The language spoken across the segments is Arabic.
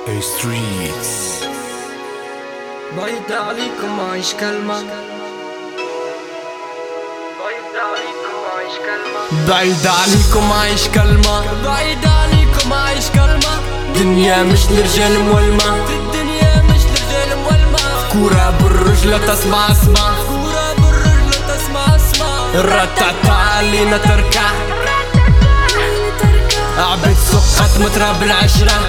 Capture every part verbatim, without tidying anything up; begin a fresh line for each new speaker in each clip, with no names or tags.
Hey streets.
بعيد عليكم ما عايش كلمة، بعيد عليكم ما عايش كلمة،
بعيد عليكم ما عايش كلمة،
بعيد عليكم ما عايش كلمة.
دنيا مش لرجال مولمة،
الدنيا مش لرجال مولمة.
كورة بالرجلة تسمع اسمع،
كورة بالرجل تسمع اسمع.
الرتعتع علينا تركع، عبيد سقط مترا بالعشرة،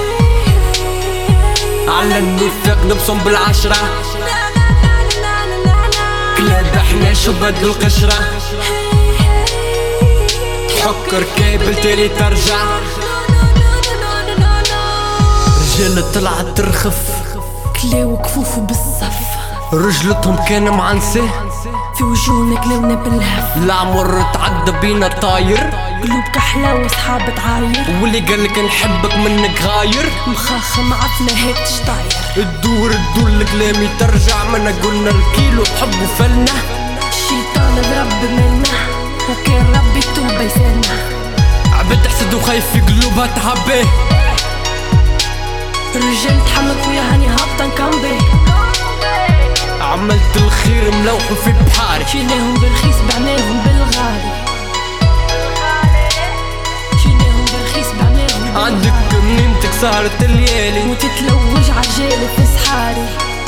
على النفاق نبصم بالعشرة، كلاب احنا شو بدلو القشرة، تحكر كيبل تالي ترجع، رجال طلعت ترخف،
كلاو كفوفو بالصف،
رجلتهم كان معنسة،
في وجوهنا كلاونا بالهف،
العمر تعدى بينا طاير،
قلوب كحلة وصحاب تعاير،
واللي قالك نحبك منك غاير،
مخاخم عفنا هيك تشطاير،
الدور الدور الكلامي ترجع منا قلنا الكيلو تحبوا فلنا،
الشيطان ضرب منا وكان ربي توبة يسالنا،
عبد حسد وخايف في قلوبها تعبيه،
الرجال تحمك ويا هاني هابطة كامبي،
عملت الخير ملوحو في بحاري،
شيناهم بالرخيص بعناهم بالغالي، شيناهم بالرخيص بعناهم بالغالي،
عندك منينتك سهرة الليالي
وتتلوج عالجالي في سحاري،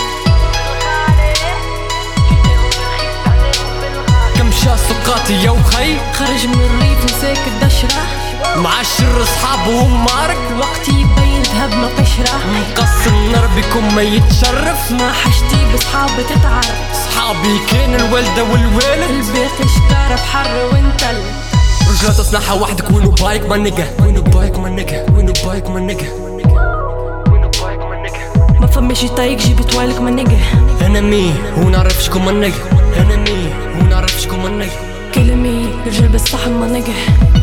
كم شا سقاطي يا وخي،
خرج من الريف مساك الدشرة،
مع الشر صحابه ومارك،
وقتي يبين ذهب من قشرة،
مقسم نار بكم ما يتشرف،
ما حشتي بصحابي تتعرف،
صحابي كان الوالدة والوالد،
الباقي اشترى بحر وانتل،
رجلة تصنعها وحدك وينو بايك ما نجا، وينو بايك ما نجا، وينو بايك ما نجا، وينو بايك ما نجا،
ما فماش يطايق جيب طوالك ما نجا،
انا مين ونعرف شكون ما نجا، انا مين ونعرف شكون ما نجا،
كلمي رجل بالصحن ما نجا،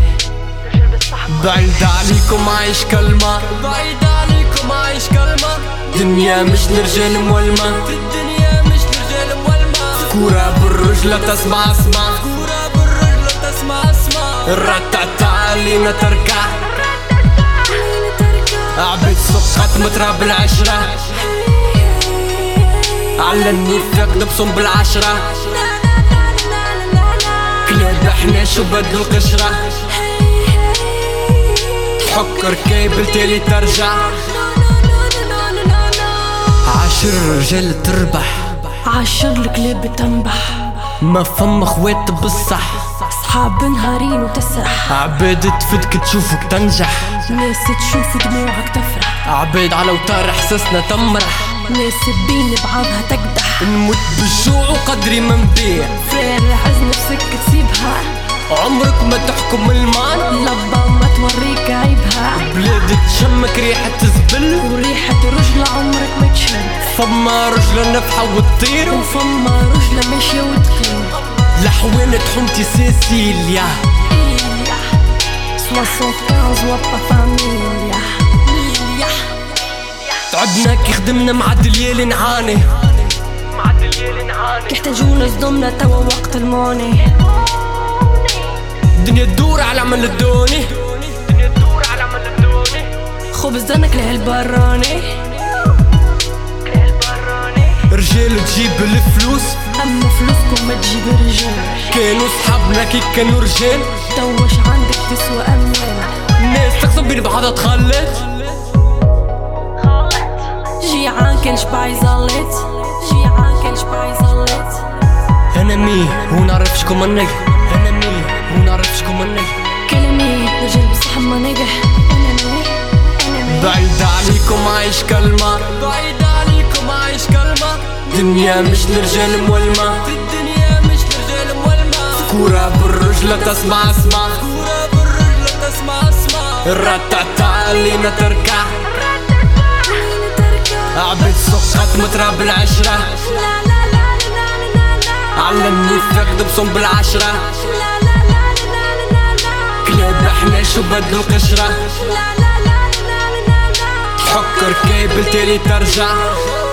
بعيد عليكم عايش كلمة،
بعيد عليكم ما عايش كلمة.
دنيا مش لرجال مولمة،
الدنيا مش لرجال مولمة.
كورة بالرجلة تسمع اسمع،
كورة بالرجل تسمع اسمع.
الرتعتع علينا تركع، عبيد سقط مترا بالعشرة، على النفاق نبصم بالعشرة، كلاب احنا شو بدلو القشرة، تحكر كيبل تالي ترجع، عاشر رجال تربح،
عاشر الكلاب تنبح،
ما فما خوات بالصح،
صحاب نهارين وتسرح،
عباد تفدك تشوفك تنجح،
ناس تشوف دموعك تفرح،
عباد على وتار احساسنا تمرح،
ناس تبين بعضها تقدح،
نموت بالجوع وقدري ما نبيع،
فرار عز نفسك تسيبها،
عمرك ما تحكم المان،
لبا ما توريك عيبها،
بلاد تشمك ريحة زبل،
وريحة رجل عمرك ما تشم،
فما رجلة نفحة وتطير،
وفما رجلة ماشية وتقيم،
لحوانة حمتي سيسيليا،
سواسون كانز وابا فاميليا،
تعبنا كي خدمنا مع دليل نعاني،
كي احتاجونا صدمنا توا وقت الموني،
الدنيا تدور على عمل الدوني،
خبز دنك لهالبراني،
رجال تجيب الفلوس،
اما فلوسكم ما تجيب الرجال،
كانوا صحابنا كي كانوا رجال،
توش عندك تسوى اموال،
الناس تقسم بين بعضها تخلت،
جيعان كان شبع يزلط، جيعان كان شبع يزلط،
انا مين ونعرف شكون منك، انا مين ونعرف شكون منك،
كلمي رجال بالصحن ما نجح، انا مين انا مين،
بعيد عليكم عايش كلمة،
بعيد عليكم عايش كلمة.
دنيا مش لرجال مولمة،
الدنيا مش لرجال مولمة.
كورة بالرجلة تسمع اسمع،
كورة بالرجل تسمع اسمع.
الرتعتع علينا تركع، عبيد سقط مترا بالعشرة، على النفاق نبصم بالعشرة، كلاب احنا شو بدلو القشرة، تحكر كيبل تالي ترجع.